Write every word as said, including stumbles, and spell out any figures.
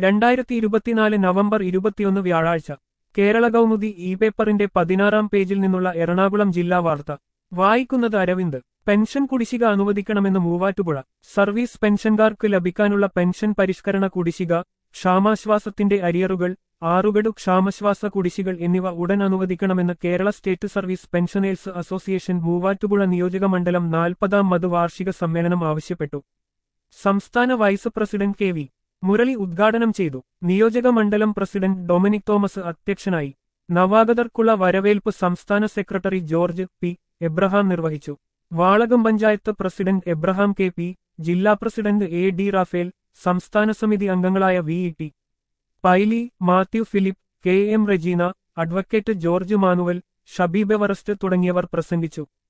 രണ്ടായിരത്തി ഇരുപത്തിനാല് നവംബർ ഇരുപത്തിയൊന്ന് വ്യാഴാഴ്ച കേരള കൗമുദി ഇ പേപ്പറിന്റെ പതിനാറാം പേജിൽ നിന്നുള്ള എറണാകുളം ജില്ലാ വാർത്ത വായിക്കുന്നത് അരവിന്ദ്. പെൻഷൻ കുടിശ്ശിക അനുവദിക്കണമെന്ന് മൂവാറ്റുപുഴ. സർവീസ് പെൻഷൻകാർക്ക് ലഭിക്കാനുള്ള പെൻഷൻ പരിഷ്കരണ കുടിശ്ശിക, ക്ഷാമാശ്വാസത്തിന്റെ അരിയറുകൾ, ആറുഗഡു ക്ഷാമശ്വാസ കുടിശ്ശികൾ എന്നിവ ഉടൻ അനുവദിക്കണമെന്ന് Kerala state service pensioners association Muvattupuzha നിയോജകമണ്ഡലം നാൽപ്പതാം മത് വാർഷിക സമ്മേളനം ആവശ്യപ്പെട്ടു. സംസ്ഥാന vice president K V Murali ഉദ്ഘാടനം ചെയ്തു. നിയോജക മണ്ഡലം പ്രസിഡന്റ് ഡൊമിനിക് തോമസ് അധ്യക്ഷനായി. നവാഗതർക്കുള്ള വരവേൽപ്പ് സംസ്ഥാന സെക്രട്ടറി ജോർജ് പി എബ്രഹാം നിർവഹിച്ചു. Valakom panchayat president Abraham K P, ജില്ലാ പ്രസിഡന്റ് എ ഡി റാഫേൽ, സംസ്ഥാന സമിതി അംഗങ്ങളായ V E T Paily, Mathew Philip, K M Regina, advocate George Manuel, Shabeeb Everest തുടങ്ങിയവർ പ്രസംഗിച്ചു.